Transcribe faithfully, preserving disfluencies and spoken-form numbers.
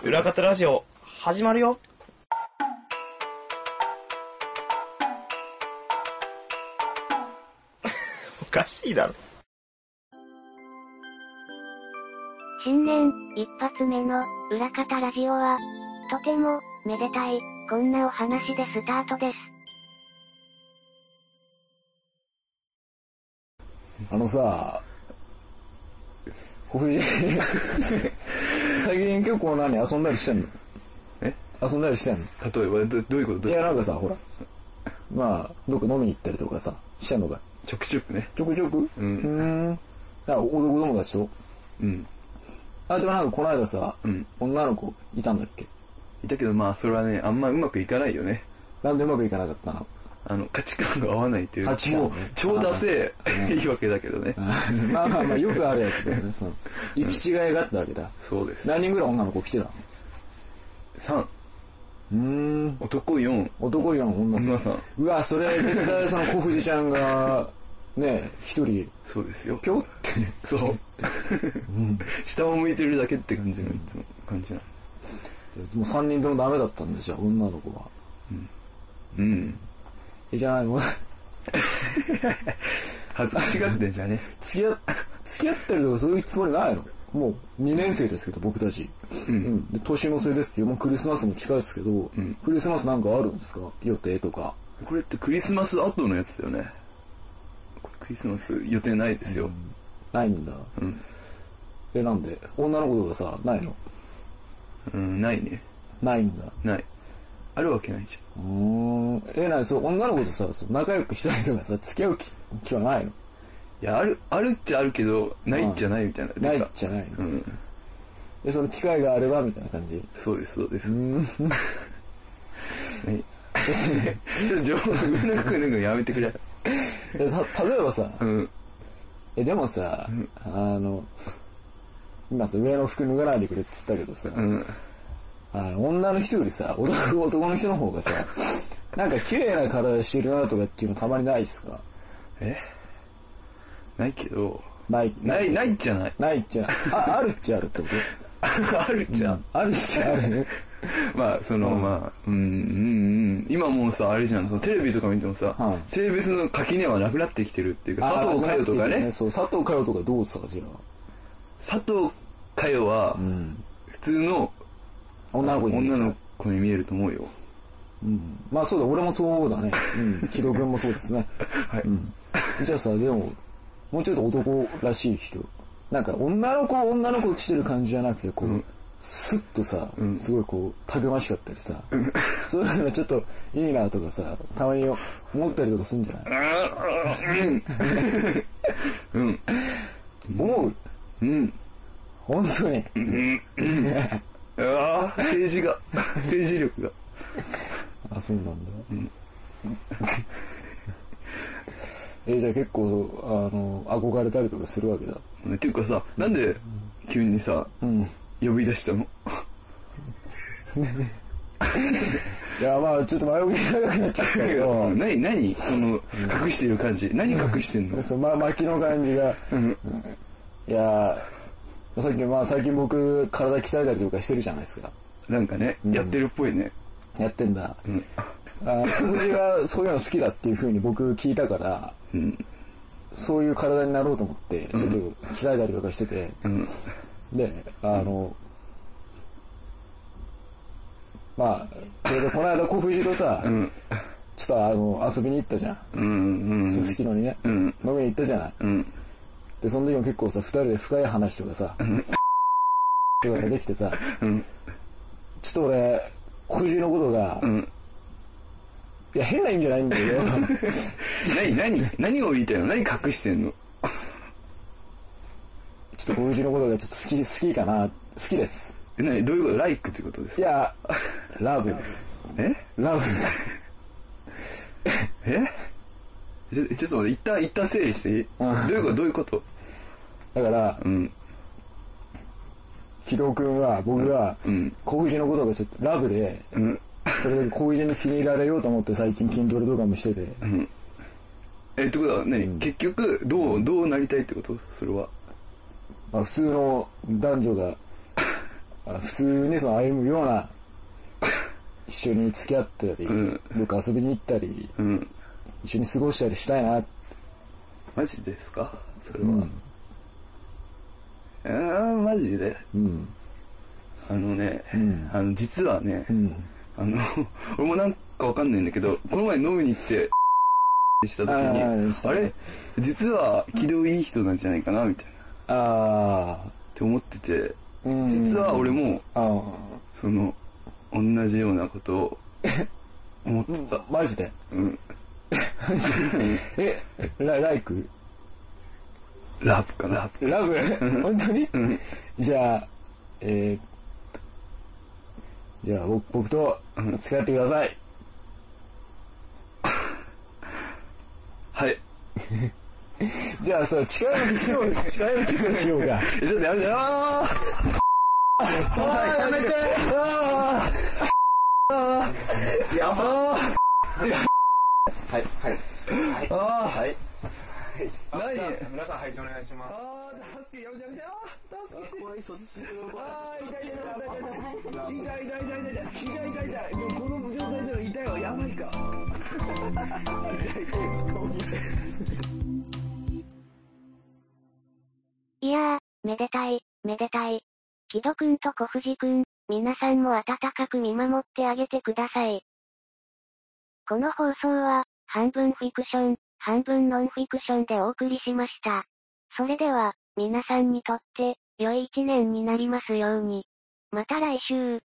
裏方ラジオ始まるよ。おかしいだろ。 新年一発目の裏方ラジオはとてもめでたいこんなお話でスタートです。 あのさ、小藤最近結構何遊んだりしてんの？ え？ 遊んだりしてんの？ 例えば ど, どういうこと？ いやなんかさ、ほら、まあどっか飲みに行ったりとかさしてんのかい？ ちょくちょくね。 ちょくちょく？ うん。 うーん。あ、男友達と？ うん。 あ、でもなんかこの間さ、 うん、 女の子いたんだっけ？いたけどまあそれはね、あんまうまくいかないよね。 なんでうまくいかなかったの？ あの価値観が合わないっていう。 価値観、ね、 もう超ダセーいいわけだけどね。 まあまあまあよくあるやつだよね。その行き違いがあったわけだ。 そうです。 何人ぐらい女の子来てたの？ さん。 うーん。 男よん。 男よん、女さん。 女さん。 うわ、それ絶対その小藤ちゃんがね一人。 そうですよ。 ぴょって。 そう。うん、下を向いてるだけって感じのいつも感じなの。 もうさんにんともダメだったんですよ、女の子は。 うん。うん。 え、じゃないの？ 恥ずかしがってんじゃね？ 付き合、付き合ってるとかそういうつもりないの？もうにねん生ですけど、僕たち。うん。うん、で年の瀬ですよ。もうクリスマスも近いですけど、うん、クリスマスなんかあるんですか？予定とか。 これってクリスマス後のやつだよね。クリスマス予定ないですよ。うん、 ないんだ。うん。え、なんで？女の子とかさ、ないの？ うん、ないね。 ないんだ。 ない。あるわけないじゃん。うーん。え、なに、そう、女の子とさ、仲良くしたりとかさ、付き合う気、気はないの？ いや、ある、あるっちゃあるけど、ないっちゃないみたいな。 ないっちゃない。うん。で、その機会があれば、みたいな感じ。 そうです、そうです。うん。はい。ちょっと情報上の服脱ぐのやめてくれ。 た、例えばさ、うん、え、でもさ、うん、あの、今さ、上の服脱がないでくれって言ったけどさ、うん、あの、女の人よりさ、男、男の人の方がさ、なんか綺麗な体してるなとかっていうのたまにないっすか？ え？ないけど、 ない、 ない、ないっちゃない。 ないっちゃ、あ、あるっちゃあるってこと？ あるっちゃ、うん、 あるっちゃあるね。 まあ、その、うん、まあ、うん、うん、うん。今もうさ、あれじゃん、そのテレビとか見てもさ、うん、性別の垣根はなくなってきてるっていうか、佐藤佳代とかね。ね、 そう、佐藤佳代とかどうさ、じゃあ。 佐藤佳代は、うん、普通の女の子に見える。 女の子に見えると思うよ。 うん。まあそうだ、俺もそうだね。うん。木戸君もそうですね。はい、うん。じゃあさ、でも、もうちょっと男らしい人。なんか、女の子、女の子してる感じじゃなくて、こう、うん、スッとさ、うん、すごいこう、たくましかったりさ、うん、そういうのちょっといいなとかさ、たまに思ったりとかするんじゃない？うん。うん。思う？うん。本当に。うん。 ああ、政治が、政治力が。 あ、そうなんだ。うん。え、じゃあ結構、あの、憧れたりとかするわけだ。 っていうかさ、なんで急にさ、うん、呼び出したの？ いや、まあちょっと前置き長くなっちゃったけど。 何、何その、隠してる感じ。何隠してんの？ そう、まあ巻きの感じが。いや、さっき、まあ最近僕、体鍛えたりとかしてるじゃないですか。 なんかね、うん、やってるっぽいね。 やってんだ。うん、あ、藤がそういうの好きだっていう風に僕聞いたから、うん、そういう体になろうと思って、ちょっと鍛えたりとかしてて、うん、で、あの、まあ、それでこの間小藤とさ、うん、ちょっとあの遊びに行ったじゃん。うんうん、すすきのにね、うん、飲みに行ったじゃない。うん、で、その時も結構さ、二人で深い話とかさ、うん、とかさ、できてさ、うん、ちょっと俺、小藤のことが、うん、いや、変な意味じゃないんだけど。 何、何、何を言いたいの？何隠してんの？ ちょっと小藤のことがちょっと好き、好きかな。好きです。 え、何？どういうこと？ライクってことですか？ いや、ラブ。 え？ ラブ。 え？ちょ、ちょっと待って、一旦、一旦整理していい？どういうこと？どういうこと？ だから、うん。木戸くんは、僕が、うん、小藤のことがちょっとラブで、うん、それで小藤に気に入られようと思って最近筋トレとかもしてて。うん、 え、ってことは何、うん、結局、どう、どうなりたいってこと？それは。 まあ、普通の男女が、 普通にその歩むような、一緒に付き合ったり、うん、どっか遊びに行ったり、うん、一緒に過ごしたりしたいなって。 マジですかそれは。うん、あー、マジで、うん、あのね、うん、あの、実はね、うん、あの、俺もなんかわかんないんだけど、この前飲みに行って、した時に、あ, あれ実は気道いい人なんじゃないかなみたいな。ああ。って思ってて、実は俺も、その、同じようなことを思ってた。 マジでうん。マジでえ、ラ、ライクラブかなラブラブ本当に、うん、じゃあ、えー、じゃあ僕、僕と付き合ってください。 はい。 じゃあ、そう、力抜きしよう、力抜きしようか。 ちょっとやめて、あーあーやめてあーあーやばーはい、はい。はい。あーはい。 何皆さん、配置お願いします。 あー、助け、やめてやめて、あー、助け。怖い、そっち。あー、痛い痛い痛い痛い痛い痛い痛い痛い痛い痛い痛い痛いもうこの状態での痛いはやばいか。 いやー、めでたい、めでたい。木戸くんと小藤くん、皆さんも温かく見守ってあげてください。この放送は、半分フィクション、半分ノンフィクションでお送りしました。それでは、皆さんにとって、良い一年になりますように。また来週。